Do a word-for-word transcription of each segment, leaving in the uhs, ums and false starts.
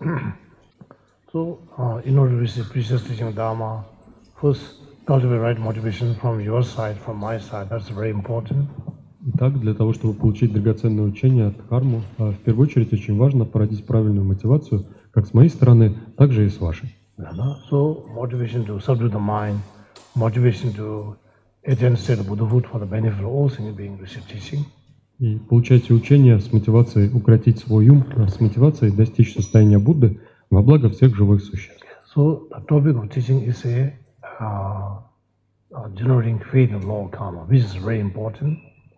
So, uh, in order to receive precious teaching of Dharma, first cultivate right motivation from your side, from my side. That's very important. Итак, для того, чтобы получить драгоценное учение от карму, в первую очередь очень важно породить правильную мотивацию, как с моей стороны, так же и с вашей. So, motivation to subdue the mind, motivation to attain state of Buddhahood for the benefit of all singing beings receive teaching. И получайте учение с мотивацией укротить свой ум, с мотивацией достичь состояния Будды во благо всех живых существ. So, the topic of teaching is a uh, uh, generating faith in law of karma, which is very important.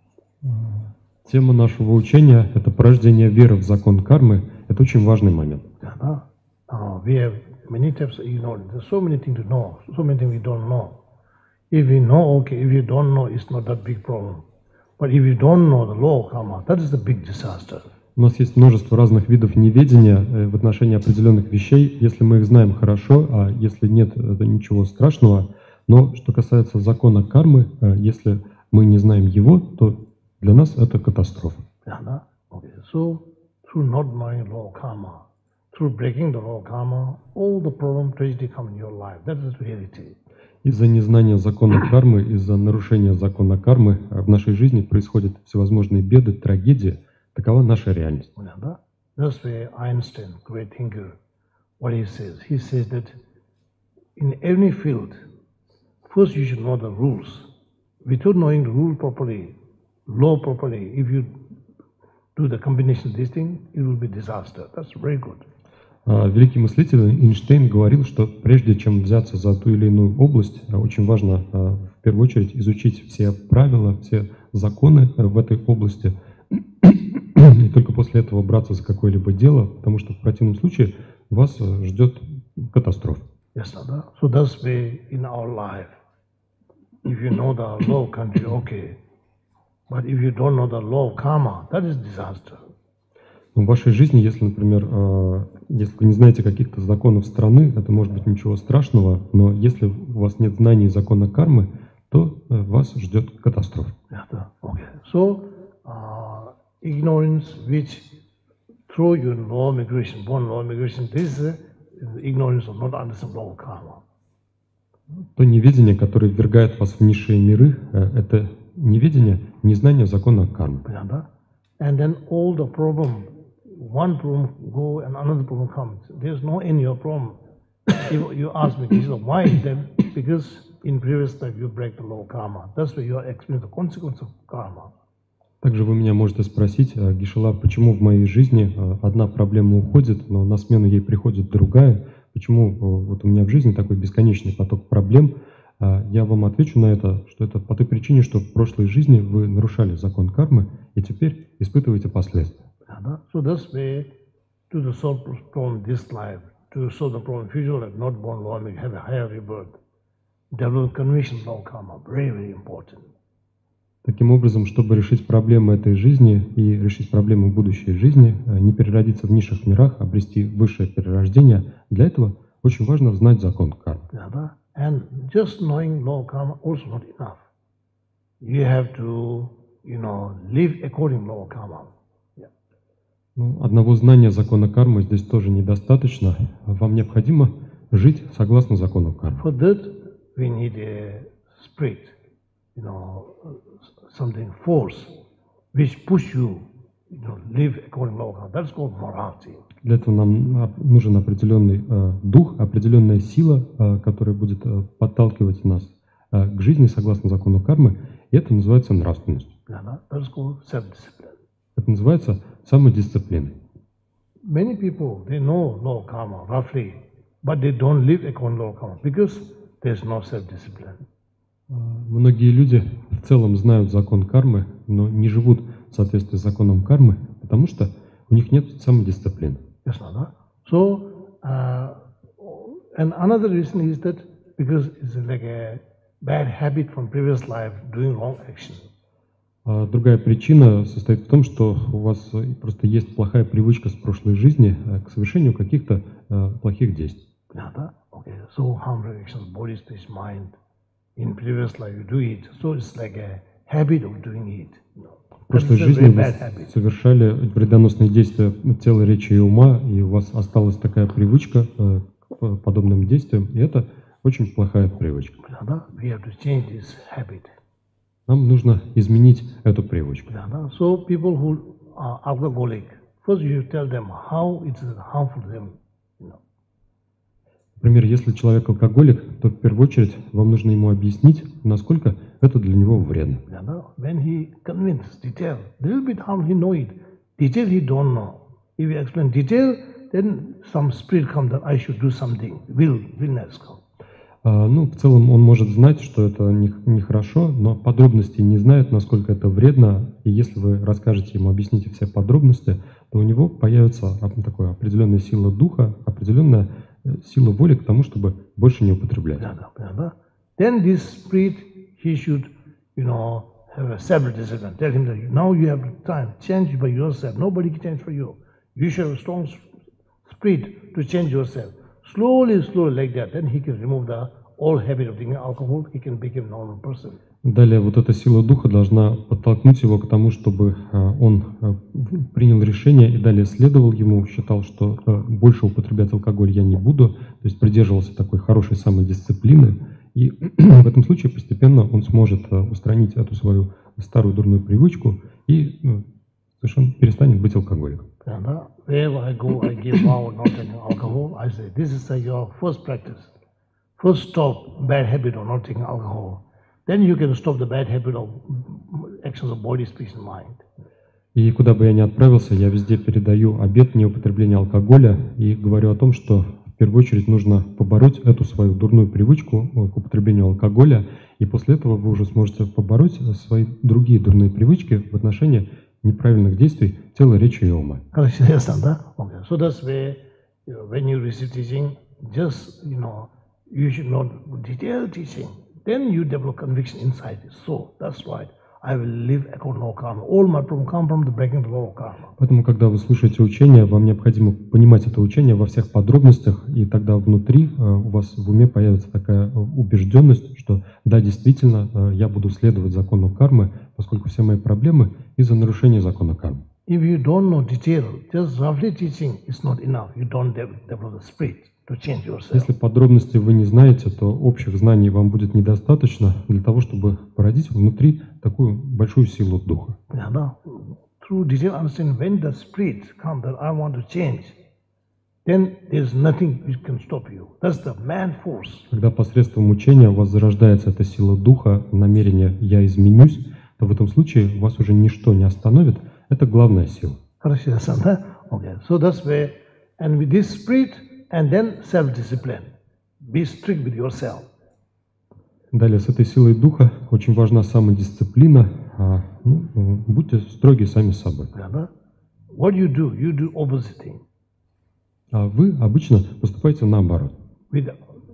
Тема нашего учения – это порождение веры в закон кармы. Это очень важный момент. Uh, uh, we have many types of ignorance. There's so many things to know, so many things we don't know. If we know, okay. If you don't know, it's not that big problem. But if you don't know the law of karma, that is the big disaster. У нас есть множество разных видов неведения в отношении определенных вещей. Если мы их знаем хорошо, а если нет, это ничего страшного. Но что касается закона кармы, если мы не знаем его, то для нас это катастрофа. Yeah, okay. So, through not knowing the law of karma, through breaking the law of karma, all the problem, tragedy come in your life. That is the reality. Из-за незнания закона кармы, из-за нарушения закона кармы в нашей жизни происходят всевозможные беды, трагедии. Такова наша реальность. That's why Einstein, great thinker, what he says. He says that in any field, first you should know the rules. Without knowing the rule properly, law properly, if you do the combination of these things, it will be disaster. That's very good. Великий мыслитель Эйнштейн говорил, что прежде чем взяться за ту или иную область, очень важно в первую очередь изучить все правила, все законы в этой области, и только после этого браться за какое-либо дело, потому что в противном случае вас ждет катастрофа. Yes, sir. So that's way in our life. If you know the law of country, okay. But if you don't know the law of karma, that is disaster. В вашей жизни, если, например, если вы не знаете каких-то законов страны, это может быть ничего страшного, но если у вас нет знаний закона кармы, то вас ждет катастрофа. Yeah, okay. So, uh, ignorance which throw you in law of migration, born law of migration, this is ignorance of not understanding law of karma. То неведение, которое ввергает вас в низшие миры, это неведение, незнание закона кармы. Yeah, and then all the problem, one problem go and another problem comes. There's no end your problem. If you ask me, why then? Because in previous life you break the law of karma. That's why you are experiencing the consequence of karma. Также вы меня можете спросить, Гешела, почему в моей жизни одна проблема уходит, но на смену ей приходит другая? Почему вот у меня в жизни такой бесконечный поток проблем? Я вам отвечу на это, что это по той причине, что в прошлой жизни вы нарушали закон кармы и теперь испытываете последствия. So this way, to the solve problem this life, to solve the problem future life, not born law, have a higher rebirth, develop conviction law karma, very, very important. Таким образом, чтобы решить проблемы этой жизни и решить проблемы будущей жизни, не переродиться в низших мирах, обрести высшее перерождение, для этого очень важно знать закон кармы. And just knowing law karma also not enough. You have to, you know, live according to law karma. Yeah. Ну, одного знания закона кармы здесь тоже недостаточно. Вам необходимо жить согласно закону кармы. For that we need a spirit, you know, something force which push you, you know, live according to law karma. That's called morality. Для этого нам нужен определенный э, дух, определенная сила, э, которая будет э, подталкивать нас э, к жизни согласно закону кармы, и это называется нравственностью. Yeah, that's called self-discipline. Это называется самодисциплиной. Many people, they know law karma roughly, but they don't live according to law karma because there's no self-discipline. Многие люди в целом знают закон кармы, но не живут в соответствии с законом кармы, потому что у них нет самодисциплины. Yes, no? So, uh, and another reason is that because it's like a bad habit from previous life doing wrong action. А другая причина состоит в том, что у вас просто есть плохая привычка с прошлой жизни к совершению каких-то uh, плохих действий. Yeah, okay. So harmful actions, body, speech, mind. In previous life you do it, so it's like a habit of doing it. прошлой That is a жизни very вы bad habit. совершали вредоносные действия тела, речи и ума, и у вас осталась такая привычка э, к подобным действиям, и это очень плохая привычка. Brother, we have to change this habit. Нам нужно изменить эту привычку. Brother. So people who are alcoholic, first you should tell them how it is harmful to them. You know. Например, если человек алкоголик, то в первую очередь вам нужно ему объяснить, насколько это для него вредно. Brother, when he convinces detail, little bit harm he know it. Detail he don't know. If you explain detail, then some spirit comes that I should do something. Will, willness come. А, ну, в целом он может знать, что это не- нехорошо, но подробностей не знает, насколько это вредно. И если вы расскажете ему, объясните все подробности, то у него появится ап- такая определенная сила духа, определенная э, сила воли к тому, чтобы больше не употреблять. Brother, brother. Then this spirit, he should, you know, have a self-discipline. Tell him that now you have time, change by yourself. Nobody can change for you. You should have a strong s- spirit to change yourself. Slowly, slowly like that. Then he can remove the old habit of drinking alcohol. He can become a normal person. Далее вот эта сила духа должна подтолкнуть его к тому, чтобы э, он э, принял решение и далее следовал ему, считал, что э, больше употреблять алкоголь я не буду, то есть придерживался такой хорошей самодисциплины. И в этом случае постепенно он сможет э, устранить эту свою старую дурную привычку и э, совершенно перестанет быть алкоголиком. And uh, wherever I go, I give vow not drinking alcohol. I say, this is uh, your first practice. First stop bad habit of not drinking alcohol. Then you can stop the bad habit of actions of body, speech and mind. И куда бы я ни отправился, я везде передаю обет неупотребления алкоголя и говорю о том, что в первую очередь нужно побороть эту свою дурную привычку э, к употреблению алкоголя, и после этого вы уже сможете побороть свои другие дурные привычки в отношении неправильных действий тела, речи и ума. Understand that? Okay. So that's where, you know, when you receive teaching, just, you know, you should not detailed teaching. Then you develop conviction inside you. So that's right. I will live according to karma. All my problems come from the breaking the law of karma. Поэтому, когда вы слушаете учение, вам необходимо понимать это учение во всех подробностях, и тогда внутри э, у вас в уме появится такая э, убежденность, что да, действительно, э, я буду следовать закону кармы, поскольку все мои проблемы из-за нарушения закона кармы. If you don't know detail, just roughly teaching is not enough. You don't de- develop the spirit to change yourself. Если подробности вы не знаете, то общих знаний вам будет недостаточно для того, чтобы породить внутри такую большую силу духа. Yeah, now, through detailed understanding, when the spirit comes that I want to change, then there's nothing which can stop you. That's the man force. Когда посредством учения у вас зарождается эта сила духа, намерение «я изменюсь», то в этом случае вас уже ничто не остановит. Это главная сила. Understand? Okay. So that's where, and with this spirit, and then self-discipline. Be strict with yourself. Далее, с этой силой духа очень важна самодисциплина. А, ну, э, будьте строги сами с собой. Brother, what you do, you do opposite thing. А вы обычно поступаете наоборот. With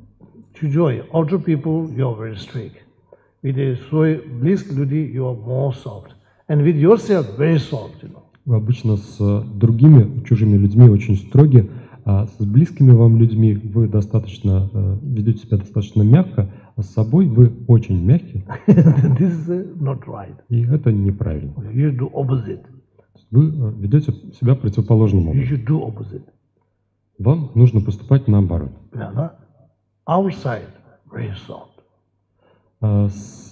чужой, outer people, you are very strict. With a свой близких людей, you are more soft. And with yourself, very soft, you know. Вы обычно с другими чужими людьми очень строги, а с близкими вам людьми вы достаточно э, ведете себя достаточно мягко, а с собой вы очень мягкие, This is uh, not right. и это неправильно. Okay, you do opposite. Вы э, ведете себя противоположным You образом. should do opposite. Вам нужно поступать наоборот. Brother, outside, very soft. А с,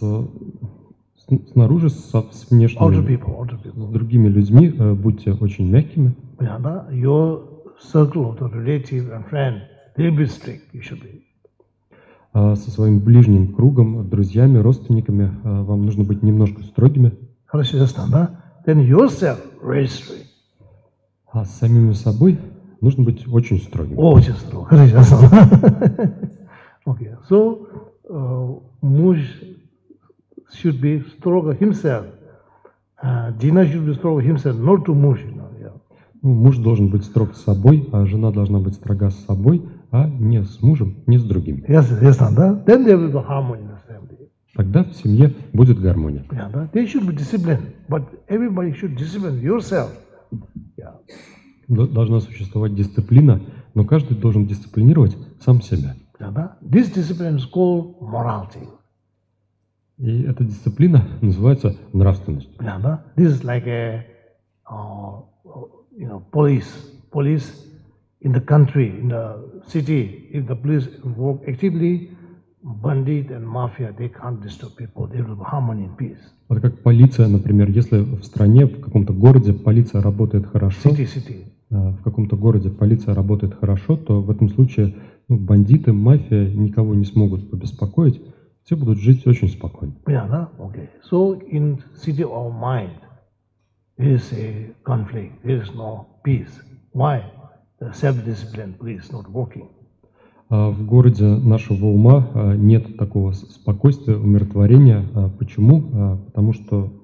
с- снаружи, со, с Outer внешними, people, outer с people. другими людьми э, будьте очень мягкими. Brother, your circle of the relative and friend, they'll be strict. You should be. А со своим ближним кругом, друзьями, родственниками э, вам нужно быть немножко строгими. Хорошо, understand, да? Then yourself, very strict. А с самими собой нужно быть очень строгим. Oh, just no. Хорошо, understand. Okay, so uh, muj should be stronger himself. Uh, Jina should be stronger himself, not to muj, you know. Yeah. Ну, муж должен быть строг с собой, а жена должна быть строга с собой, а не с мужем, не с другими. Yes, yes, да? Then there will be harmony in the family. Тогда в семье будет гармония. Yeah, да? They should be disciplined, but everybody should discipline yourself. Yeah. Д- Должна существовать дисциплина, но каждый должен дисциплинировать сам себя. Yeah, да? This discipline is called morality. И эта дисциплина называется нравственность. Yeah, no? This is like a, uh, you know, police. Police in the country, in the city, if the police work actively, bandit and mafia, they can't disturb people. They will have harmony and peace. Вот как полиция, например, если в стране, в каком-то городе полиция работает хорошо, City, city. а, в каком-то городе полиция работает хорошо, то в этом случае ну, бандиты, мафия никого не смогут побеспокоить, все будут жить очень спокойно. Yeah, no? Okay. So in city of mind, there is a conflict. There is no peace. Why? The self-discipline is not working. А в городе нашего ума а, нет такого с- спокойствия, умиротворения. А Почему? А, Потому что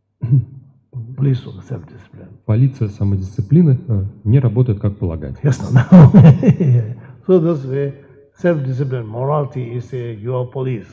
Police or self-discipline. полиция самодисциплины а, не работает как полагается. Yes, no, no. So this way, self-discipline, morality is a, your police.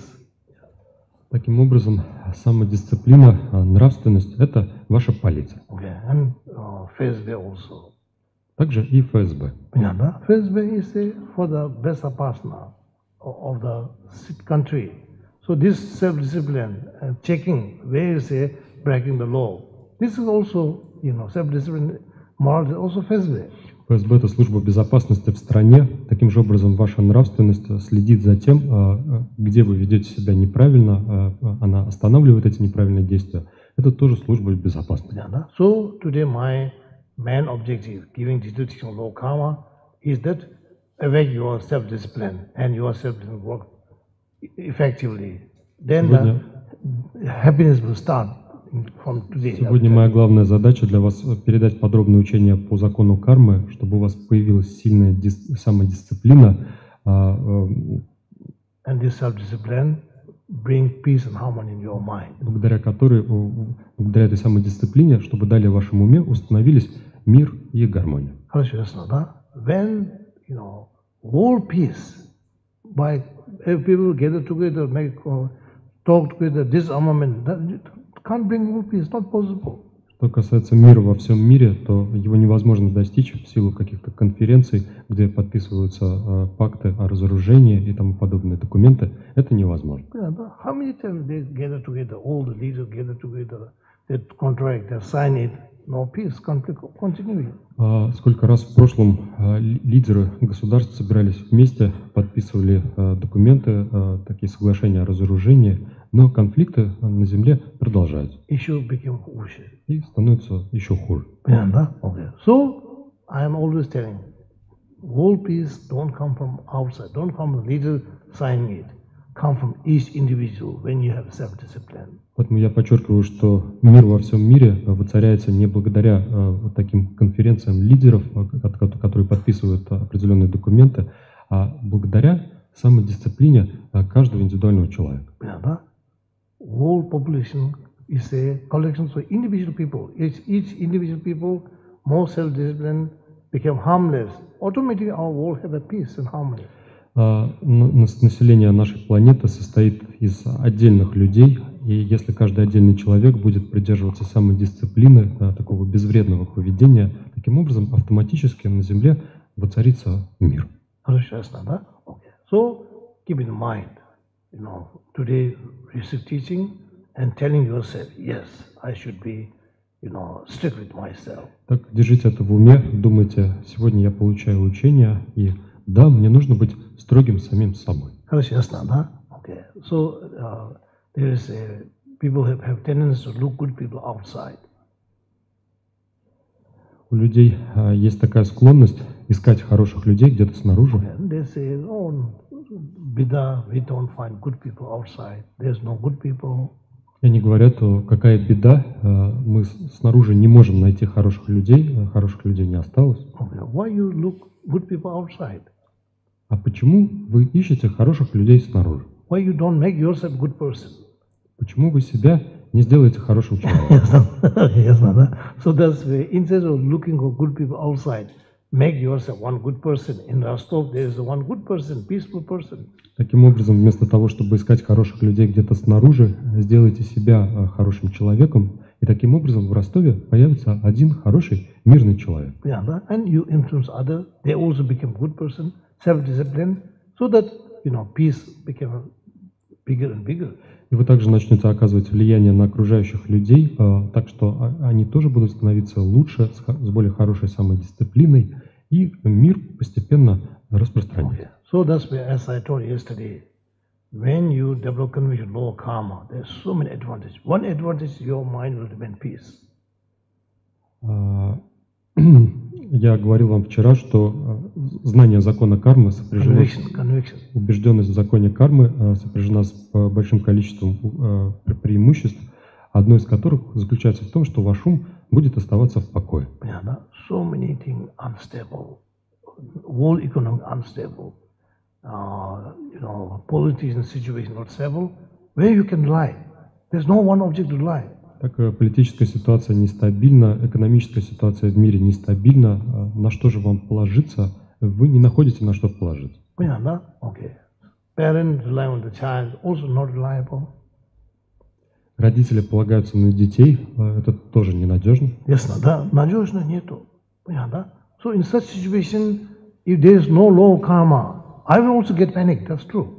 Таким образом, самодисциплина, а, нравственность – это ваша полиция. Okay, and uh, F S B also. Также и эф эс бэ. Yeah, no? F S B is a, for the best partner of the sit- country. So this self-discipline, uh, checking where is a breaking the law. This is also, you know, self-discipline, morality also F S B. эф эс бэ – это служба безопасности в стране. Таким же образом, ваша нравственность а, следит за тем, а, а, где вы ведете себя неправильно, а, а, она останавливает эти неправильные действия. Это тоже служба безопасности. Yeah, no? So today my main objective, giving the teaching of law karma, is that awake your self-discipline and your self-discipline work e- effectively. Then Сегодня- the happiness will start from today. Сегодня моя главная задача для вас э, передать подробное учение по закону кармы, чтобы у вас появилась сильная дис- самодисциплина, а, эм, And this self-discipline bring peace and harmony in your mind. благодаря которой, о, благодаря этой самодисциплине, чтобы далее в вашем уме установились мир и гармония. Хорошо, ясно, да? When, you know, world peace, by if people gather together, make, uh, talk together, disarmament, that can't bring world peace, not possible. Что касается мира во всем мире, то его невозможно достичь в силу каких-то конференций, где подписываются э, пакты о разоружении и тому подобные документы. Это невозможно. Yeah, but how many times they gather together, all the leaders gather together, they contract, they sign it, no peace, conflict continuing. А Сколько раз в прошлом а, ли- лидеры государств собирались вместе, подписывали а, документы, а, такие соглашения о разоружении, но конфликты а, на земле продолжаются Issue became worse. и становятся еще хуже. Yeah, no? Okay. So I am always telling, world peace don't come from outside, don't come from leader signing it, come from each individual when you have self-discipline. Поэтому я подчеркиваю, что мир во всем мире а, воцаряется не благодаря а, вот таким конференциям лидеров, а, ко- ко- которые подписывают а, определенные документы, а благодаря самодисциплине а, каждого индивидуального человека. Yeah, no? World population is a collection of individual people. Each, each individual people, more self-discipline, become harmless. Automatically our world have a peace and harmony. А, на- нас- Население нашей планеты состоит из отдельных людей, и если каждый отдельный человек будет придерживаться самодисциплины, а, такого безвредного поведения, таким образом автоматически на Земле воцарится мир. Хорошо, ясно, да? Okay. So keep in mind, you know, today receive teaching and telling yourself, yes, I should be, you know, strict with myself. Так, держите это в уме, думайте, сегодня я получаю учение, и да, мне нужно быть строгим самим с собой. Хорошо, ясно, да? Okay. So uh, there is a, people have, have tendency to look good people outside. У людей а, есть такая склонность искать хороших людей где-то снаружи. And they say, oh, Bida, we don't find good people outside. There's no good people. И они говорят, о, какая беда, а, мы с- снаружи не можем найти хороших людей, а хороших людей не осталось. Okay. Why you look good people outside? А почему вы ищете хороших людей снаружи? Why you don't make yourself good person? Почему вы себя не сделаете хорошим человеком? Yes, no, no. So that's why instead of looking for good people outside, make yourself one good person. In Rostov, there is one good person, peaceful person. Таким образом, вместо того, чтобы искать хороших людей где-то снаружи, сделайте себя а, хорошим человеком, и таким образом в Ростове появится один хороший, мирный человек. Yeah, no? And you influence others, they also become good person, self-discipline, so that, you know, peace became bigger and bigger. И вы также начнете оказывать влияние на окружающих людей, э, так что а- они тоже будут становиться лучше, с, ха- с более хорошей самодисциплиной, и мир постепенно распространится. Okay. So that's why, as I told you yesterday, when you develop conviction, law of karma, there's so many advantages. One advantage, your mind will remain peace. А, Я говорил вам вчера, что э, знание закона кармы сопряжено с Conviction, conviction. убежденность в законе кармы э, сопряжена с э, большим количеством э, пре- преимуществ, одно из которых заключается в том, что ваш ум будет оставаться в покое. Yeah, no? So many things unstable. World economy unstable. Uh, you know, political situation not stable. Where you can lie? There's no one object to lie. Так э, политическая ситуация нестабильна, экономическая ситуация в мире нестабильна. Э, На что же вам положиться? Вы не находите на что положиться. Yeah, no? Okay. Parents rely on the child, also not reliable. Родители полагаются на детей, э, это тоже ненадежно. Ясно, да? Надежно нету. Понятно, да? So in such situation, if there is no law of karma, I will also get panic. That's true.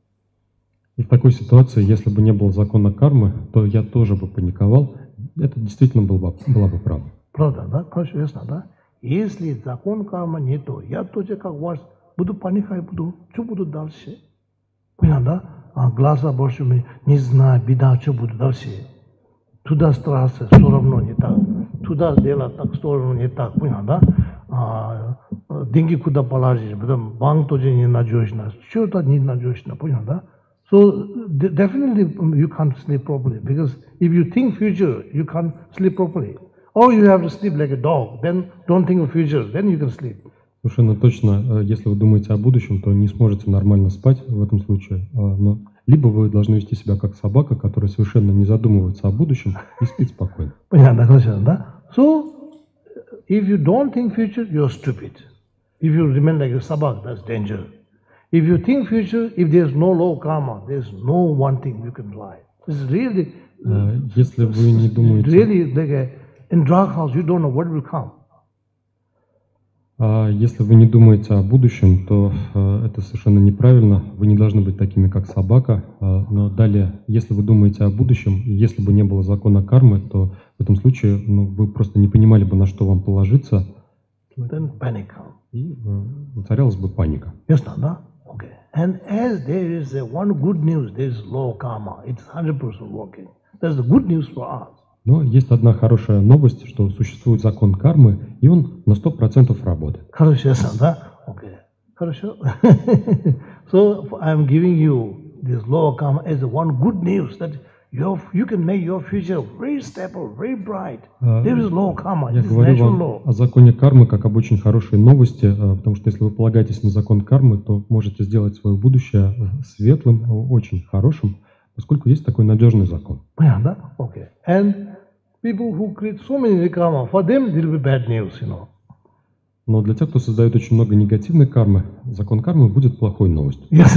И в такой ситуации, если бы не было закона кармы, то я тоже бы паниковал. Это действительно был бы, была бы правда. Правда, да? Хорошо, ясно, да? Если закон карма нету, я тоже как вас буду паниковать, буду, что буду дальше? Понятно, да? А глаза больше мне не знаю, беда, что буду дальше. Туда стараться, все равно не так. Туда делать так, все равно не так, понятно, да? А, деньги куда положишь, потом банк тоже ненадежно, что-то ненадежно, понятно, да? So de- definitely you can't sleep properly, because if you think future, you can't sleep properly. Or you have to sleep like a dog, then don't think of future, then you can sleep. Совершенно точно, э, если вы думаете о будущем, то не сможете нормально спать в этом случае. А, Но либо вы должны вести себя как собака, которая совершенно не задумывается о будущем и спит спокойно. Понятно, хорошо, да? So, if you don't think future, you're stupid. If you remain like a sabak, that's danger. If you think future, if there's no law of karma, there's no one thing you can lie. It's really, А, Если вы не думаете, really like a, in drug house, you don't know what will come. а, если вы не думаете о будущем, то э, это совершенно неправильно. Вы не должны быть такими, как собака. А, Но далее, если вы думаете о будущем, и если бы не было закона кармы, то в этом случае ну, вы просто не понимали бы, на что вам положиться, Then panic comes. и э, воцарялась бы паника. Yes, no, no? Okay. And as there is a one good news, there is law of karma. It's one hundred percent working. That's the good news for us. Но есть одна хорошая новость, что существует закон кармы, и он на сто процентов работает. Хорошо, yes, да? Okay. Хорошо. So I'm giving you this law of karma as the one good news that your, you can make your future very stable, very bright. А, There is law of karma. Я It is говорю natural вам law. о законе кармы как об очень хорошей новости, э, потому что если вы полагаетесь на закон кармы, то можете сделать свое будущее э, светлым, э, очень хорошим, поскольку есть такой надежный закон. Понятно, да? Okay. And people who create so many karma, for them it will be bad news, you know. Но для тех, кто создает очень много негативной кармы, закон кармы будет плохой новостью. Yes.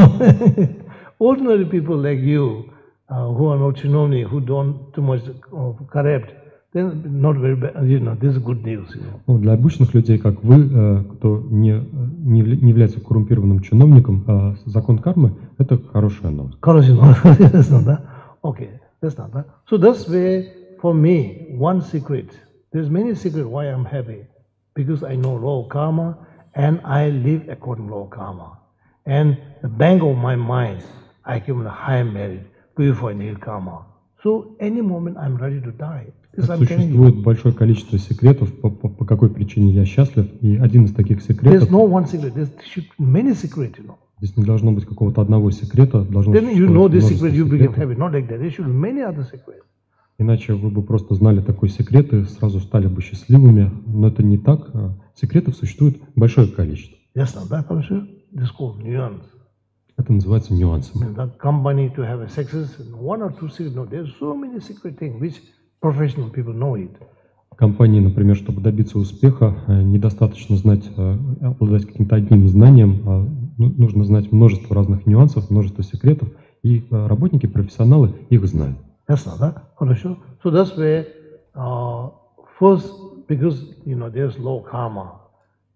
Ordinary people like you, uh, who are not чиновники, who don't too much uh, corrupt, then not very bad, you know, this is good news, you know. Ну, для обычных людей, как вы, э, кто не, не, явля- не является коррумпированным чиновником, э, закон кармы – это хорошая новость. Correct, that's not that. Okay, that's not that. So that's where, for me, one secret. There's many secrets why I'm happy, because I know law of karma and I live according to law of karma. And the bank of my mind, I give a high merit, purify nil karma. So any moment I'm ready to die. This I'm telling you. Существует большое количество секретов, по, по- по какой причине я счастлив, и один из таких There's секретов, no one secret. There's should many secrets, you know. здесь не должно быть какого-то одного секрета, должно Then you know существовать this множество secret, you become секретов. happy. Not like that. There should be many other secrets. Иначе вы бы просто знали такой секрет и сразу стали бы счастливыми, но это не так. А Секретов существует большое количество. Yes, now that also this is called nuance. Это называется нюансами. The company to have a success, one or two secrets. No, there's so many secret things which professional people know it. В компании, например, чтобы добиться успеха, э, недостаточно знать, э, обладать каким-то одним знанием, а ну- нужно знать множество разных нюансов, множество секретов, и э, работники, профессионалы их знают. That's not that. Хорошо. So that's where uh, first, because you know there's law karma,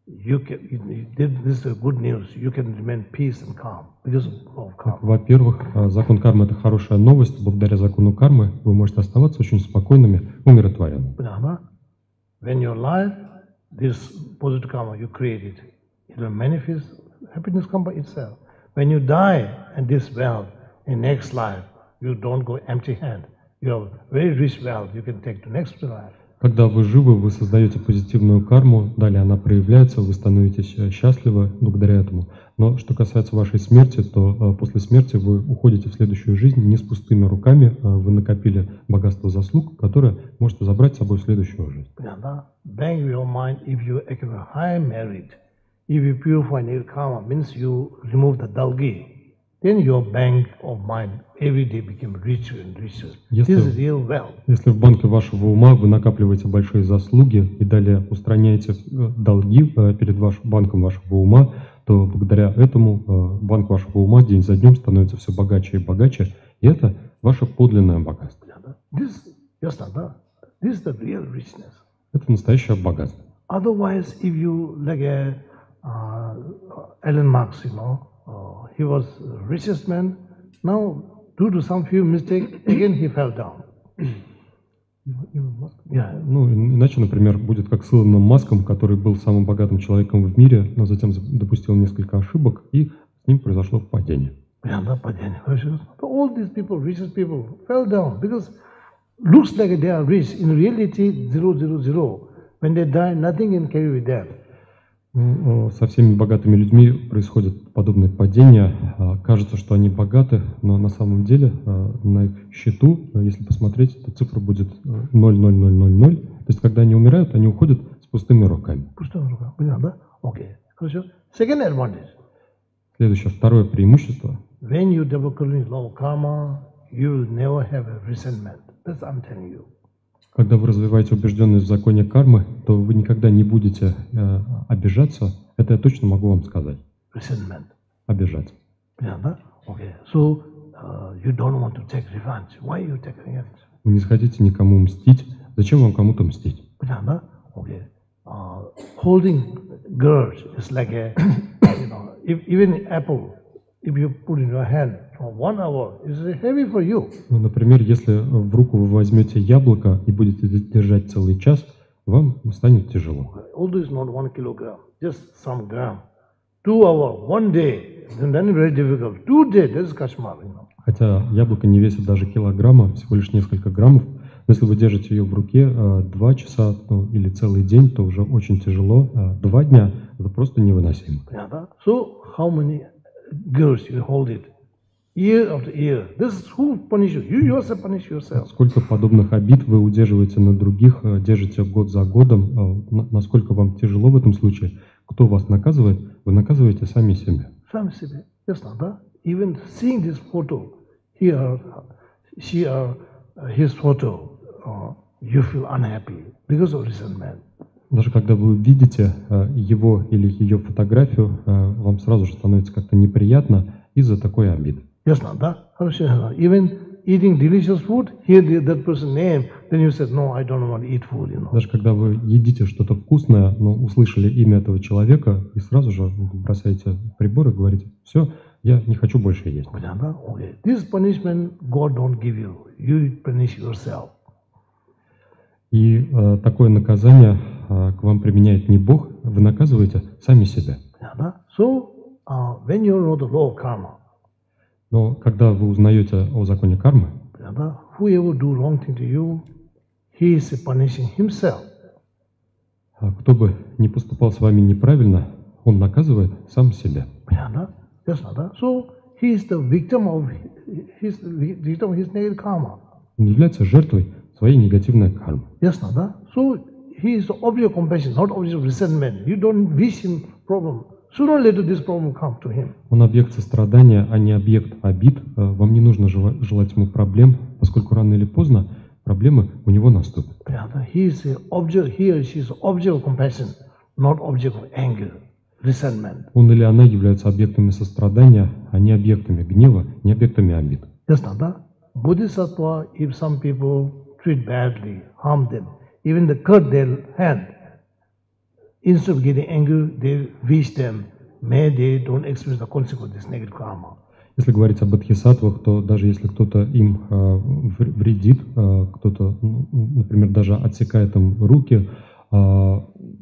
you can, this is good news, you can remain peace and calm because of karma. Во-первых, закон кармы — это хорошая новость. Благодаря закону кармы вы можете оставаться очень спокойными, умиротворенными. When your life, this positive karma you created, it will manifest, happiness come by itself. When you die and this wealth, in next life, you don't go empty-hand. You have very rich wealth you can take to next life. Когда вы живы, вы создаете позитивную карму, далее она проявляется, вы становитесь счастливы благодаря этому. Но что касается вашей смерти, то после смерти вы уходите в следующую жизнь не с пустыми руками, вы накопили богатство заслуг, которое можете забрать с собой в следующую жизнь. Bank your mind if you acquire high merit, if you purify negative karma, means you remove the dalgi. Then your bank of mind every day become richer and richer. Если, This is real wealth. Если в банке вашего ума вы накапливаете большие заслуги и далее устраняете долги перед вашим банком вашего ума, то благодаря этому банк вашего ума день за днем становится все богаче и богаче, и это ваше подлинное богатство. This, yes, this is the real richness. Это настоящее богатство. Otherwise, if you like a uh, Elon Musk, you know. Uh, he was the richest man. Now, due to some few mistakes, again he fell down. Yeah. Ну, иначе, например, будет как с Илоном Маском, который был самым богатым человеком в мире, но затем допустил несколько ошибок, и с ним произошло падение. Yeah, падение. All these people, richest people, fell down because looks like they are rich. In reality, zero, zero, zero. When they die, nothing can carry with them. Со всеми богатыми людьми происходят подобные падения. Кажется, что они богаты, но на самом деле на их счету, если посмотреть, то цифра будет ноль ноль ноль ноль ноль. То есть, когда они умирают, они уходят с пустыми руками. Пустыми руками, да? Окей. Хорошо. Second advantage. Следующее, второе преимущество. When you develop law of karma, you will never have a resentment. That's I'm telling you. Когда вы развиваете убежденность в законе кармы, то вы никогда не будете э, обижаться. Это я точно могу вам сказать. Resentment. Обижаться. Yeah, да? Okay. So, uh, you don't want to take revenge. Why you take revenge? Вы не хотите никому мстить. Зачем вам кому-то мстить? Yeah, да? Okay. Uh, holding grudge is like a, you know, if, even apple, if you put in your hand for one hour, it's heavy for you. Ну, например, если в руку вы возьмете яблоко и будете держать целый час, вам станет тяжело. Although it's not one kilogram, just some gram. Two hour, one day, then it's very difficult. Two days, that's kashmar, you know. Хотя яблоко не весит даже килограмма, всего лишь несколько граммов. Но если вы держите ее в руке два часа ну, или целый день, то уже очень тяжело. Два дня — это просто невыносимо. Yeah, so how many girls you hold it? Year after year. This is who punish you. You yourself punish yourself. Сколько подобных обид вы удерживаете на других, держите год за годом, насколько вам тяжело в этом случае, кто вас наказывает, вы наказываете сами себя. Сами себя. Yes, да? Even seeing this photo, here, she, uh, his photo, uh, you feel unhappy because of resentment. Даже когда вы видите его или ее фотографию, вам сразу же становится как-то неприятно из-за такой обиды. Yes, да? Even eating delicious food, hear that person's name, then you said, no, I don't want to eat food, you know. Даже когда вы едите что-то вкусное, но услышали имя этого человека, и сразу же бросаете прибор и говорите, все, я не хочу больше есть. Okay. This punishment God don't give you. You punish yourself. И э, такое наказание э, к вам применяет не Бог, вы наказываете сами себя. So, uh, when you know the law of karma, но когда вы узнаете о законе кармы, whoever do wrong thing to you, he is punishing himself. Кто бы не поступал с вами неправильно, он наказывает сам себя. So he is the victim of his victim of his negative karma. Он является жертвой своей негативной кармы. Yes, да? So he is the object of compassion, not object of resentment. You don't wish him problem. Sooner or later this problem come to him. Он объект сострадания, а не объект обид. Вам не нужно желать ему проблем, поскольку рано или поздно проблемы у него наступят. He is the object, he or she is object of compassion, not object of anger, resentment. Он или она являются объектами сострадания, а не объектами гнева, не объектами обид. Yes, да? Bodhisattva, if some people treat badly, harm them, even the cut their hand, instead of getting angry, they wish them, may they don't experience the consequence of this negative karma. Если говорить об бодхисаттвах, то даже если кто-то им э, вредит, э, кто-то, ну, например, даже отсекает им руки, э,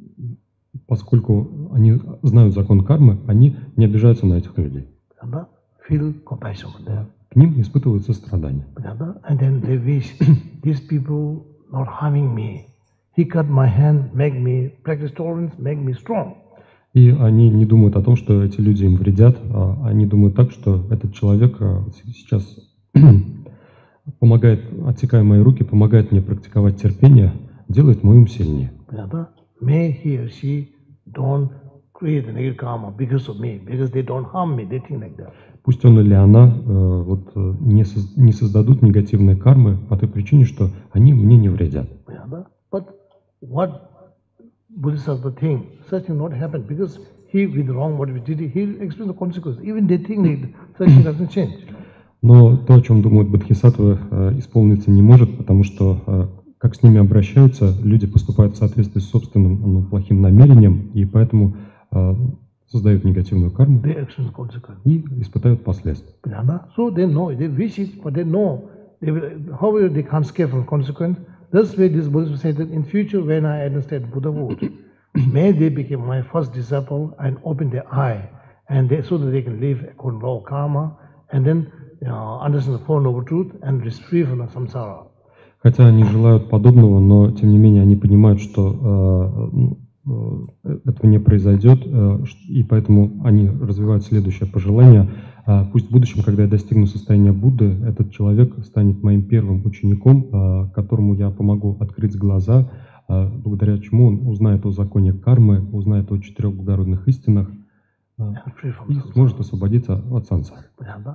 поскольку они знают закон кармы, они не обижаются на этих людей. Feel compassion for them. К ним испытывают сострадание. And then they wish these people not harming me. He cut my hand, make me practice tolerance, make me strong. И они не думают о том, что эти люди им вредят, а они думают так, что этот человек сейчас помогает, отсекая мои руки, помогает мне практиковать терпение, делает мой ум сильнее. May he or she don't create a negative karma because of me, because they don't harm me, they think like that. Пусть он или она э, вот, не, соз, не создадут негативные кармы по той причине, что они мне не вредят. But what Bodhisattva think, such thing not happen because he with wrong motivation, he'll experience the consequences. Even they think that such thing doesn't change. Но то, о чем думают бодхисаттвы, э, исполниться не может, потому что э, как с ними обращаются, люди поступают в соответствии с собственным ну, плохим намерением, и поэтому э, создают негативную карму и испытают последствия. So they know, they wish it, but they know, they will, however they can't escape from consequence. That's why this Buddhist said that in future when I understand Buddhahood, may they become my first disciple and open their eye, and they, so that they can live according to law of karma, and then you know, understand the Four Noble Truths and be free from the samsara. Хотя они желают подобного, но тем не менее они понимают, что э, э, этого не произойдет, э, и поэтому они развивают следующее пожелание. Э, пусть в будущем, когда я достигну состояния Будды, этот человек станет моим первым учеником, э, которому я помогу открыть глаза, э, благодаря чему он узнает о законе кармы, узнает о четырех благородных истинах э, и сможет освободиться от сансары.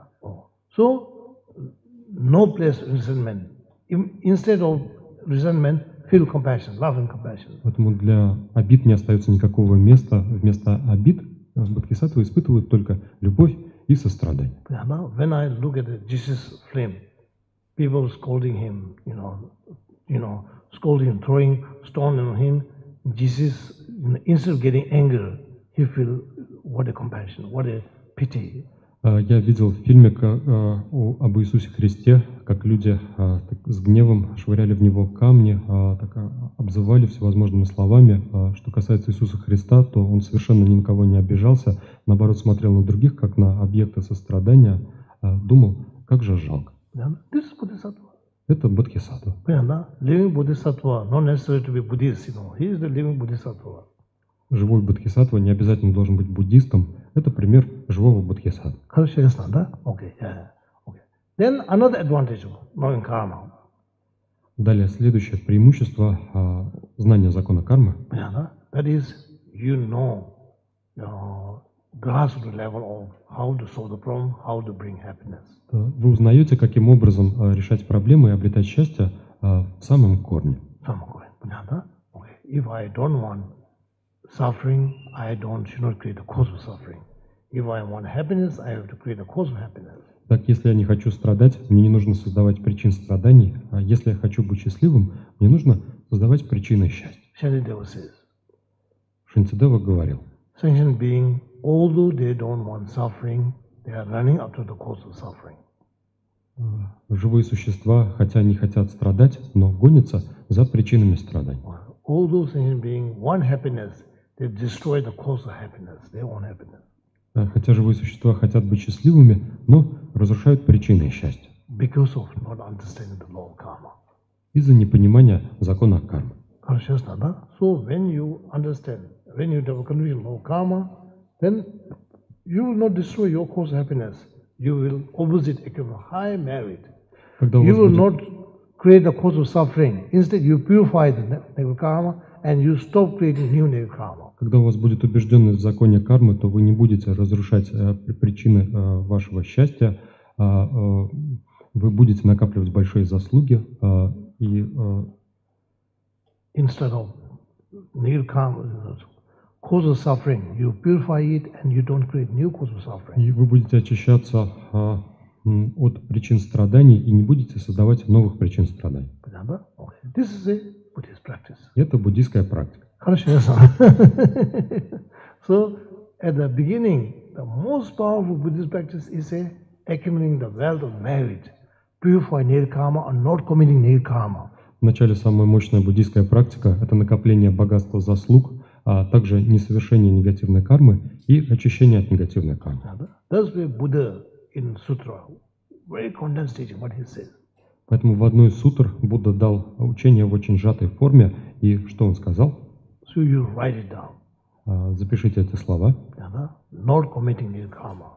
So, no place resentment. Instead of resentment, feel compassion, love and compassion. Поэтому для обид не остается никакого места. Вместо обид бодхисаттвы испытывают только любовь и сострадание. When I look at the Jesus flame, people scolding him, you know, you know, scolding him, throwing stone on him. Jesus, instead of getting anger, he feel what a compassion, what a pity. Я видел в фильме об Иисусе Христе, как люди с гневом швыряли в него камни, так обзывали всевозможными словами. Что касается Иисуса Христа, то он совершенно ни на кого не обижался, наоборот, смотрел на других, как на объекты сострадания, думал, как же жалко. Это бодхисаттва. Living bodhisattva, not necessary to be Buddhist, you know. He is the living bodhisattva. Живой бодхисаттва не обязательно должен быть буддистом. Это пример живого бодхисаттвы. Okay, yeah, okay. Then another advantage of knowing karma. Далее, следующее преимущество — знания закона кармы. That is, you know the grassroots level of how to solve the problem, how to bring happiness. Вы узнаете, каким образом решать проблемы и обретать счастье в самом корне. Okay. If I don't want suffering, I don't should not create a cause of suffering. If I want happiness, I have to create a cause of happiness. Так, если я не хочу страдать, мне не нужно создавать причин страданий. А если я хочу быть счастливым, мне нужно создавать причины счастья. Shantideva says. Шантидева говорил. Sentient being, although they don't want suffering, they are running after the cause of suffering. Живые существа, хотя они хотят страдать, но гонятся за причинами страданий. Although sentient being want happiness, they destroy the cause of happiness. They want happiness. Хотя живые существа хотят быть счастливыми, но разрушают причины счастья. Because of not understanding the law of karma. Из-за непонимания закона кармы. So when you understand, when you have a conviction of karma, then you will not destroy your cause of happiness. You will opposite become high merit. You will not create the cause of suffering. Instead, you purify the negative karma and you stop creating new negative karma. Когда у вас будет убежденность в законе кармы, то вы не будете разрушать э, причины э, вашего счастья, э, э, вы будете накапливать большие заслуги э, и э, instead of negative karma, cause of suffering, you purify it and you don't create new cause of suffering. И вы будете очищаться э, от причин страданий и не будете создавать новых причин страданий. This is a Buddhist practice. Это буддийская практика. Хорошо, ясно. So, at the beginning, the most powerful Buddhist practice is a accumulating the wealth of merit, purify nirkama and not committing nirkama. Вначале самая мощная буддийская практика – это накопление богатства заслуг, а также несовершение негативной кармы и очищение от негативной кармы. That's why Buddha in Sutra, very condensed teaching, what he says. Поэтому в одной из сутр Будда дал учение в очень сжатой форме, и что он сказал? So you write it down. А, запишите эти слова. Not committing nirkama.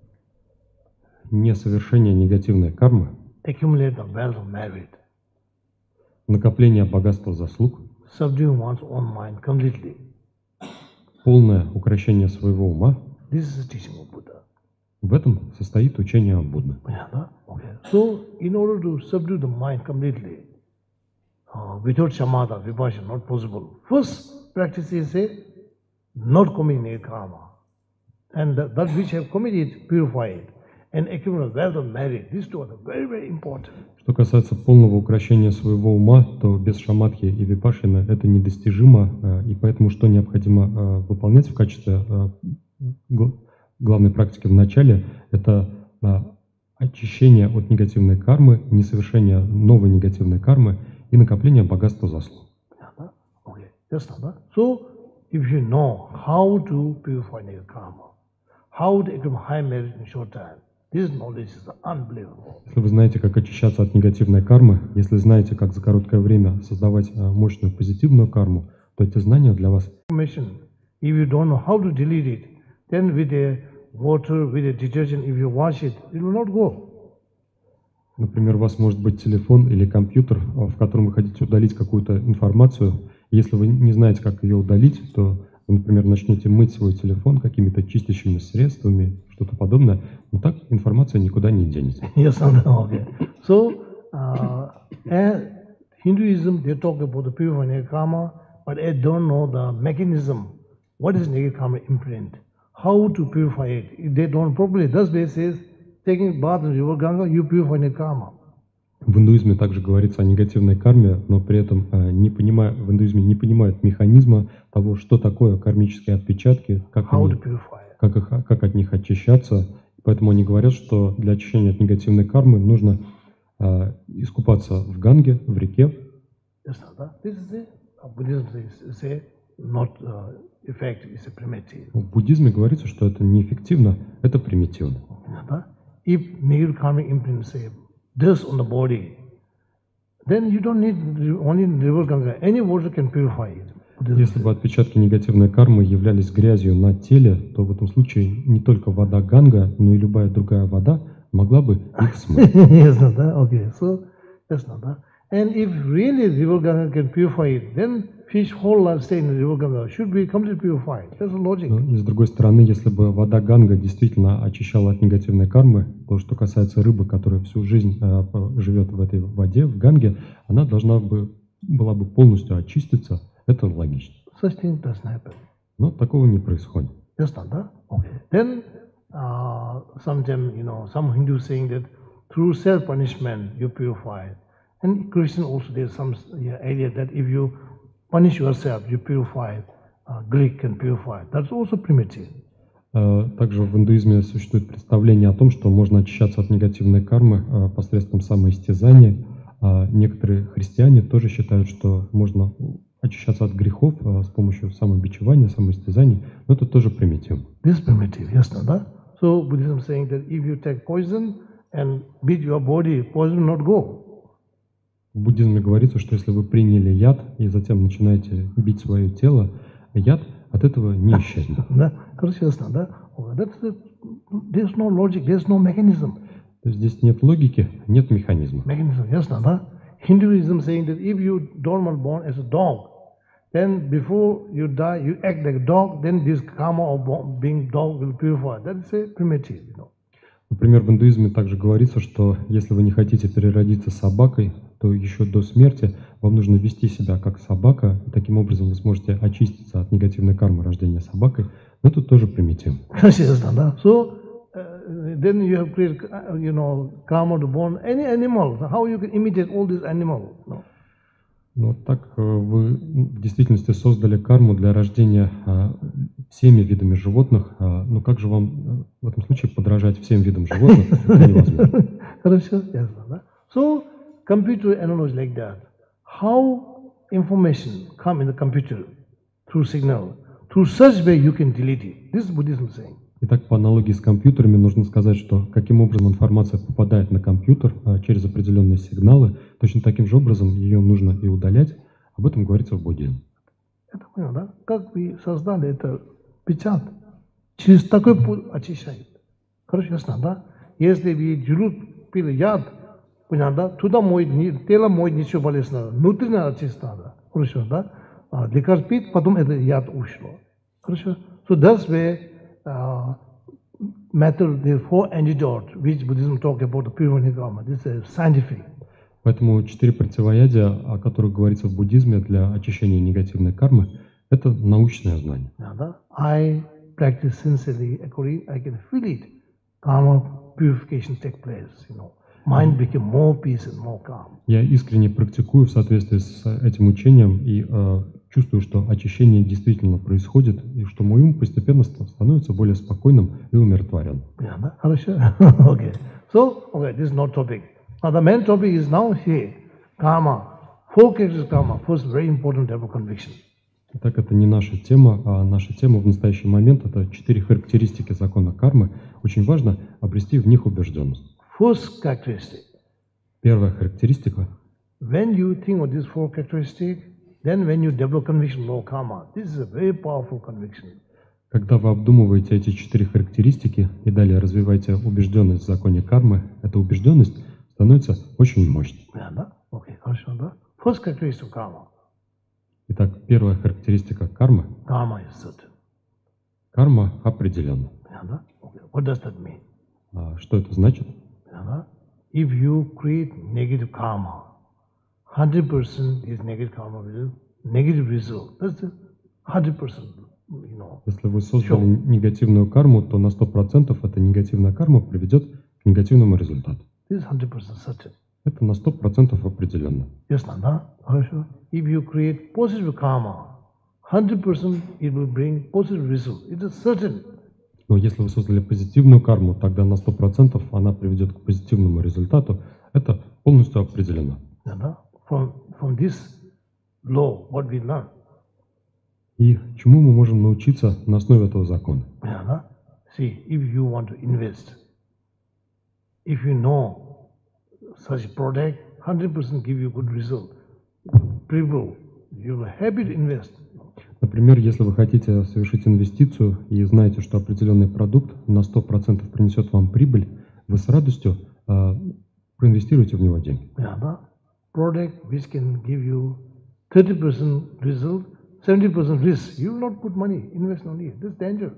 Несовершение негативной кармы. Accumulate the wealth of merit. Накопление богатства заслуг. Subduing one's own mind completely. Полное укрощение своего ума. This is the teaching of Buddha. В этом состоит учение Будды. Yeah, okay. So, in order to subdue the mind completely, uh, without samatha, vipassana, not possible. First practice is a not committing nirkama. And that, that which have committed, purify it. And accumulate wealth of merit. These two are very, very important. Что касается полного укрощения своего ума, то без шаматхи и випашшаны это недостижимо, и поэтому что необходимо выполнять в качестве главной практики в начале, это очищение от негативной кармы, несовершение новой негативной кармы и накопление богатства заслуг. Okay, just that. So, if you know how to purify nirkama, how to accumulate high merit in short time, this knowledge is unbelievable. Если вы знаете, как очищаться от негативной кармы, если знаете, как за короткое время создавать мощную позитивную карму, то эти знания для вас. If you don't know how to delete it, then with a water, with a detergent, if you wash it, it will not go. Например, у вас может быть телефон или компьютер, в котором вы хотите удалить какую-то информацию. Если вы не знаете, как ее удалить, то вы, например, начнете мыть свой телефон какими-то чистящими средствами, что-то подобное, но так информация никуда не денется. Yes, okay. So, uh, Hinduism, they talk about the purifying nirkama, but they don't know the mechanism. What is nirkama imprint? How to purify it? If they don't properly, thus they says, taking bath in river Ganga, you purify nirkama. В индуизме также говорится о негативной карме, но при этом не понимая, в индуизме не понимают механизма того, что такое кармические отпечатки, как, они, как, их, как от них очищаться. Поэтому они говорят, что для очищения от негативной кармы нужно э, искупаться в Ганге, в реке. В буддизме говорится, что это неэффективно, это примитивно. If negative karmic imprints say dust on the body, then you don't need only river Ganga. Any water can purify it. Если бы отпечатки негативной кармы являлись грязью на теле, то в этом случае не только вода Ганга, но и любая другая вода могла бы их смыть. Yes, not that. Okay, so that's not that. And if really river Ganga can purify it, then fish whole life stay in the river Ganga should be completely purified. That's the logic. Но, и с другой стороны, если бы вода Ганга действительно очищала от негативной кармы, то что касается рыбы, которая всю жизнь э, живет в этой воде, в Ганге, она должна бы была бы полностью очиститься. Это логично. Such thing doesn't happen. Но такого не происходит. Just not that. Okay. Then uh, sometimes you know some Hindus saying that through self-punishment you purify. And Christian also there's some yeah, idea that if you punish yourself, you purify. Uh, Greek can purify. That's also primitive. Uh, также в индуизме существует представление о том, что можно очищаться от негативной кармы uh, посредством самоистязания. Uh, некоторые христиане тоже считают, что можно очищаться от грехов uh, с помощью самобичевания, самоистязаний, но это тоже примитив. This is primitive, yes, no, да? So Buddhism saying that if you take poison and beat your body, poison will not go. В буддизме говорится, что если вы приняли яд и затем начинаете бить свое тело, яд от этого не исчезнет. Да, хорошо, ясно, да? There's no logic, there's no mechanism. То есть здесь нет логики, нет механизма. Mechanism, ясно, да? Hinduism saying that if you don't want born as a dog, then before you die, you act like a dog, then this karma of being dog will purify. That is a primitive, you know. Например, в индуизме также говорится, что если вы не хотите переродиться собакой, то еще до смерти вам нужно вести себя как собака, и таким образом вы сможете очиститься от негативной кармы рождения собакой, но это тоже примитив. So, uh, then you have created, you know, karma to born any animal. How you can imitate all these animals? No. Но так э, вы в действительности создали карму для рождения а, всеми видами животных. А, но как же вам э, в этом случае подражать всем видам животных? Это невозможно. Хорошо, ясно, да? So, computer analogy like that. How information come in the computer through signal, through such way you can delete it. This is Buddhism saying. Итак, по аналогии с компьютерами нужно сказать, что каким образом информация попадает на компьютер а, через определенные сигналы, точно таким же образом ее нужно и удалять. Об этом говорится в буддизме. Это понял, да? Как вы создали это печать? Через такой путь очищает. Хорошо, ясно, да? Если вы джурут пили яд, понял, да? Туда моет, тело моет ничего болезненного. Внутренне очистить надо. Хорошо, да? А лекарь пить, потом это яд ушло. Хорошо? So that's where uh, matter the four antidote which Buddhism talk about the purifying karma. This is scientific. Поэтому четыре противоядия, о которых говорится в буддизме для очищения негативной кармы, это научное знание. Да? I practice sincerely, according, I can feel it. Karma purification take place, you know. Mind became more peace and more calm. Я искренне практикую в соответствии с этим учением и э, чувствую, что очищение действительно происходит, и что мой ум постепенно становится более спокойным и умиротворенным. Yeah, да? Хорошо? Okay. So, okay, this is not topic. Now the main topic is now here. Karma. Four characters of karma. First, very important level conviction. Итак, это не наша тема, а наша тема в настоящий момент — это четыре характеристики закона кармы. Очень важно обрести в них убежденность. First characteristic. Первая характеристика. When you think of these four characteristics, then when you develop conviction law karma, this is a very powerful conviction. Когда вы обдумываете эти четыре характеристики и далее развиваете убежденность в законе кармы, эта убежденность становится очень мощной. Yeah, да? Okay, хорошо, да? First characteristic of karma. Итак, первая характеристика кармы. Karma is certain. Карма определенна. Yeah, да? Okay. What does that mean? А что это значит? Yeah, да? If you create negative karma, one hundred percent is negative karma will negative result. That's the one hundred percent, you know. Если вы создали негативную карму, то на сто процентов эта негативная карма приведет к негативному результату. This is one hundred percent certain. Это на сто процентов определенно. Ясно, да? Хорошо. If you create positive karma, one hundred percent it will bring positive result. It is certain. Но если вы создали позитивную карму, тогда на сто процентов она приведет к позитивному результату. Это полностью определено. Yeah, да? From, from this law, what we learn. И чему мы можем научиться на основе этого закона? Yeah, да? See, if you want to invest, if you know such product, one hundred percent give you good result. People, you are happy to invest. Например, если вы хотите совершить инвестицию и знаете, что определенный продукт на сто процентов принесет вам прибыль, вы с радостью э, проинвестируете в него деньги. Yeah, да? Product which can give you thirty percent result, seventy percent risk. You will not put money, invest only. This is danger.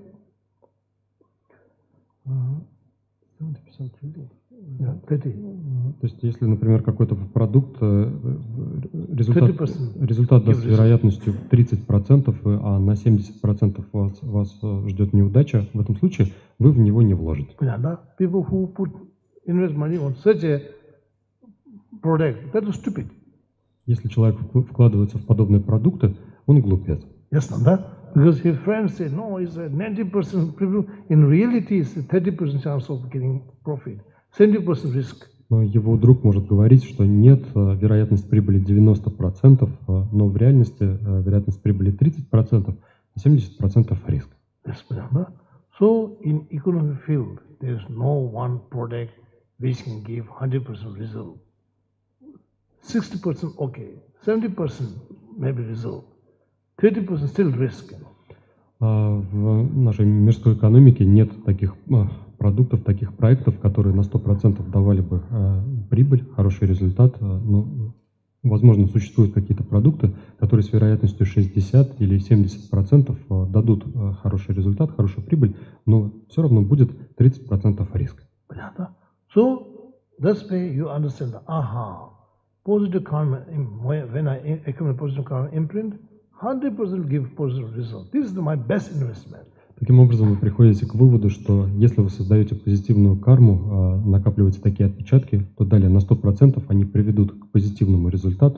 Yeah, thirty. То есть, если, например, какой-то продукт, э, результат, результат даст вероятностью тридцать процентов, а на семьдесят процентов вас, вас ждет неудача, в этом случае вы в него не вложите. Yeah, да? People who put invest money on such a product, that is stupid. Если человек вкладывается в подобные продукты, он глупец. Ясно, да? Because his friends say, no, it's a ninety percent people. In reality, it's a thirty percent chance of getting profit, seventy percent risk. Но его друг может говорить, что нет, вероятность прибыли девяносто процентов, но в реальности вероятность прибыли тридцать процентов, а семьдесят процентов риск. Yes, да? So, in economic field, there is no one product which can give one hundred percent result. sixty percent okay, seventy percent maybe result, thirty percent still risk. В нашей мирской экономике нет таких продуктов, таких проектов, которые на сто процентов давали бы прибыль, хороший результат. Но, возможно, существуют какие-то продукты, которые с вероятностью шестьдесят или семьдесят процентов дадут хороший результат, хорошую прибыль, но все равно будет тридцать процентов риска. Понятно? So, this way you understand, aha, positive karma, when I accumulate positive karma imprint, one hundred percent will give positive result. This is my best investment. Таким образом, вы приходите к выводу, что если вы создаете позитивную карму, накапливаете такие отпечатки, то далее на сто процентов они приведут к позитивному результату,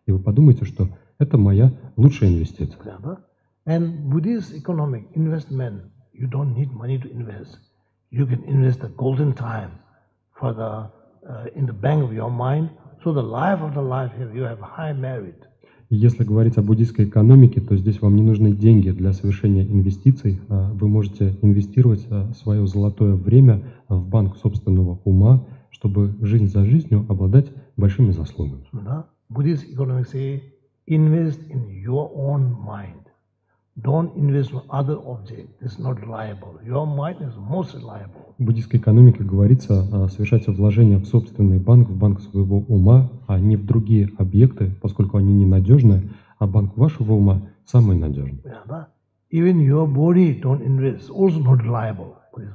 и вы подумаете, что это моя лучшая инвестиция. And Buddhist economic investment, you don't need money to invest. You can invest the golden time for the uh, in the bank of your mind. So the life of the life here, you have high merit. И если говорить о буддийской экономике, то здесь вам не нужны деньги для совершения инвестиций. Вы можете инвестировать свое золотое время в банк собственного ума, чтобы жизнь за жизнью обладать большими заслугами. Да? Buddhist economics say, invest in your own mind. Don't invest in other objects. It's not reliable. Your mind is most reliable. В буддийской экономике говорится, совершайте вложения в собственный банк, в банк своего ума, а не в другие объекты, поскольку они ненадежны, а банк вашего ума самый надежный. Yeah, even your body don't invest, also not reliable.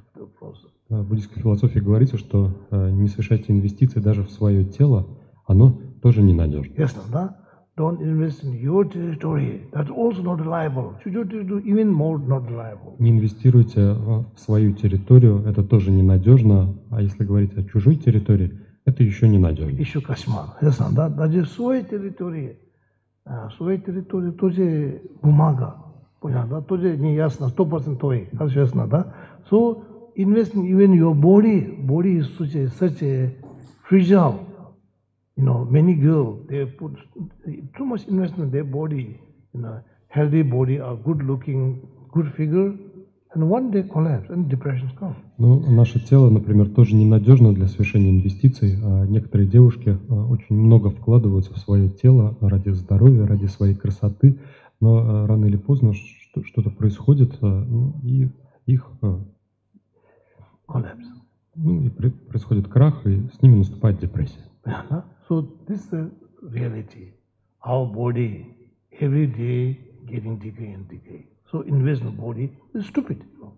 В буддийской философии говорится, что не совершайте инвестиции даже в свое тело, оно тоже ненадежно. Yes, да? Don't invest in your territory. That's also not reliable. Your territory even more not reliable. Не инвестируйте в свою территорию, это тоже ненадежно. А если говорить о чужой территории, это еще ненадежно. Еще кошмар. Yes, да? Даже своей территории, своей территории тоже бумага, понятно? Тоже не ясно, сто процентов той, хорошо ясно, да? So invest in even your body. Body is such a such a fragile. You know, many girls, they put too much investment in their body, you know, healthy body, a good looking, good figure, and one day collapse, and depressions come. Ну, наше тело, например, тоже ненадежно для совершения инвестиций. А некоторые девушки очень много вкладываются в свое тело ради здоровья, ради своей красоты, но рано или поздно что-то происходит, ну, и их Collapse. Ну, и происходит крах, и с ними наступает депрессия. Yeah. So this is the reality. Our body every day getting decay and decay. So invest in the body is stupid.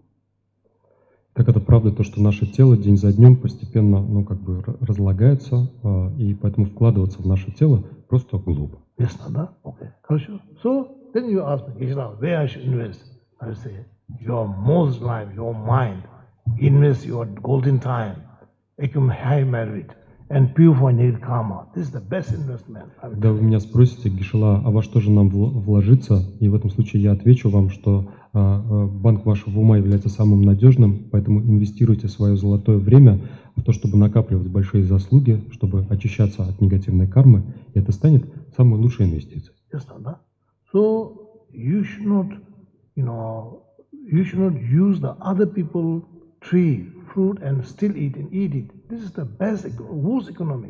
Так это правда, то, что наше тело день за днем постепенно, ну, как бы разлагается, и поэтому вкладываться в наше тело просто глупо. Yes, да? Okay. Хорошо. So then you ask me, where I should invest? I say, your most life, your mind, invest your golden time, become high merit. And purify negative karma. This is the best investment. Когда вы меня спросите, Гешела, а во что же нам вложиться, и в этом случае я отвечу вам, что а, банк вашего ума является самым надежным, поэтому инвестируйте свое золотое время в то, чтобы накапливать большие заслуги, чтобы очищаться от негативной кармы, и это станет самой лучшей инвестицией. Yes, да? So you should not, you know, you should not use the other people tree, fruit, and still eat and eat it. This is the best, worst economic.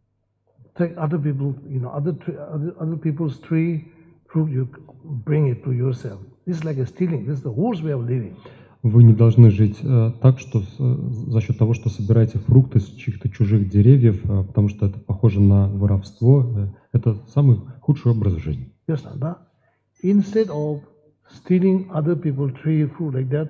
Take other people, you know, other, other other people's tree, fruit, you bring it to yourself. This is like a stealing. This is the worst way of living. Вы не должны жить э, так, что э, за счет того, что собираете фрукты с чьих-то чужих деревьев, э, потому что это похоже на воровство. Э, это самый худший образ жизни. Yes, да? Instead of stealing other people's tree, fruit like that,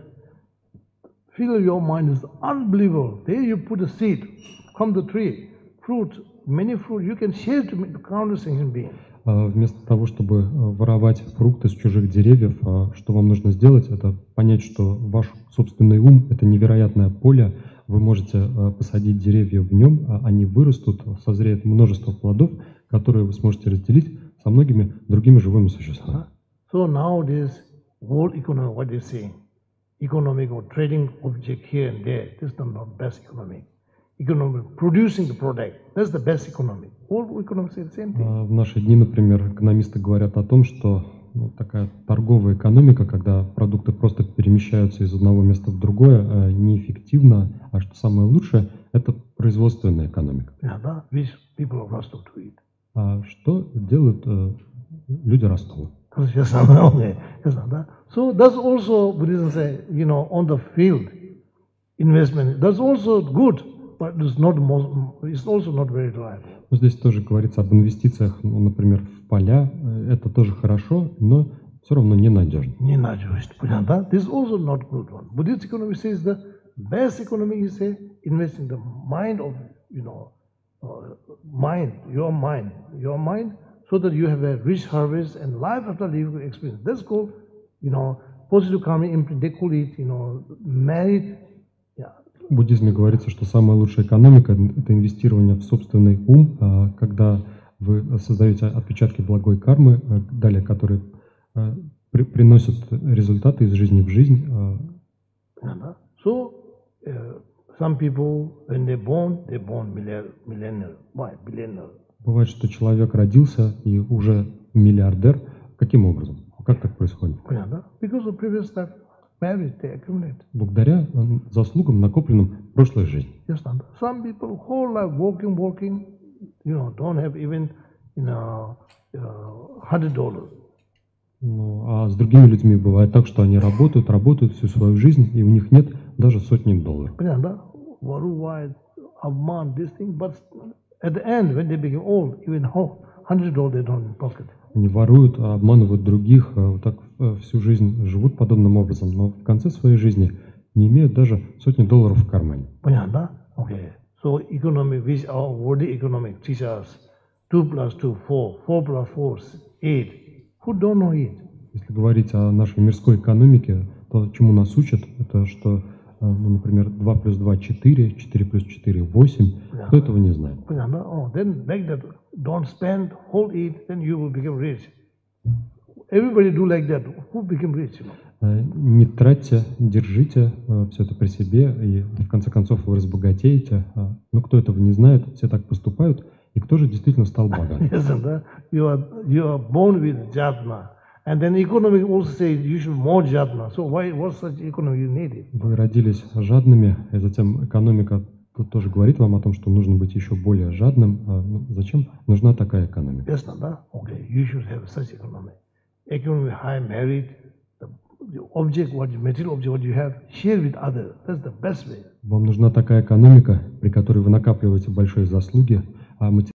feel your mind is unbelievable. There you put a seed from the tree, fruit, many fruit, you can share to countless human beings. Вместо того, чтобы воровать фрукты с чужих деревьев, что вам нужно сделать, это понять, что ваш собственный ум – это невероятное поле. Вы можете посадить деревья в нем, они вырастут, созреет множество плодов, которые вы сможете разделить со многими другими живыми существами. So nowadays, world economy, what they say, economic or trading object here and there, this is not best economic. Economic, producing the product, that's the best economic. All economics say the same thing. В наши дни, например, экономисты говорят о том, что ну, такая торговая экономика, когда продукты просто перемещаются из одного места в другое, неэффективна, а что самое лучшее – это производственная экономика. Yeah, да? Which people of Rostov to eat. А что делают э, люди Ростова? Yes, okay. Yes, да? So that's also Buddhism say, you know, on the field investment. That's also good, but it's not most, it's also not very reliable. Но здесь тоже говорится об инвестициях, ну, например, в поля. Это тоже хорошо, но все равно ненадежно. Ненадежно, да? This is also not good one. Buddhist economy says the best economy is say invest in the mind of, you know, uh, mind, your mind, your mind, so that you have a rich harvest and life after life experience. That's called, you know, positive karma imprint. They call it, you know, merit. Yeah. В буддизме говорится, что самая лучшая экономика – это инвестирование в собственный ум, когда Вы создаете отпечатки благой кармы, э, далее, которые э, при- приносят результаты из жизни в жизнь. э, And, uh, So, uh, some people, when they're born, they're born millennial. millennial. Why? Billionaire. Бывает, что человек родился и уже миллиардер. Каким образом? Как так происходит? And, uh, Because of previous life, marriage, they accumulate. Благодаря э, заслугам, накопленным в прошлой жизни. Yes, and some people whole life working, working, you know, don't have even, you know, uh, hundred dollars. Ну, а с другими людьми бывает так, что они работают, работают всю свою жизнь, и у них нет даже сотни долларов. And, uh, worldwide, Avman, this thing, but at the end, when they become old, even hundred dollars they don't in pocket. Они воруют, а обманывают других, а вот так э, всю жизнь живут подобным образом, но в конце своей жизни не имеют даже сотни долларов в кармане. Понятно? Okay. So economic, which our worldly economic teach us two plus two, four, four plus four, eight. Who don't know it? Если говорить о нашей мирской экономике, то чему нас учат, это что, э, ну, например, два плюс два — четыре, четыре плюс четыре — восемь. Кто этого не знает? Понятно? Oh, then like that, don't spend, hold it, then you will become rich. Everybody do like that. Who become rich? You know? Э, Не тратьте, держите все это при себе, и в конце концов вы разбогатеете. А, Ну, кто этого не знает, все так поступают. И кто же действительно стал богатым? Yes, and uh, you are you are born with jatna, and then economic also say you should more jatna. So why what such economy you need it? Вы родились жадными, и затем экономика тут тоже говорит вам о том, что нужно быть еще более жадным. А, ну, зачем нужна такая экономика? Yes, Nanda. Okay, you should have such economy. Economy high merit, the, the object, what you, material object, what you have, share with others. That's the best way. Вам нужна такая экономика, при которой вы накапливаете большие заслуги, а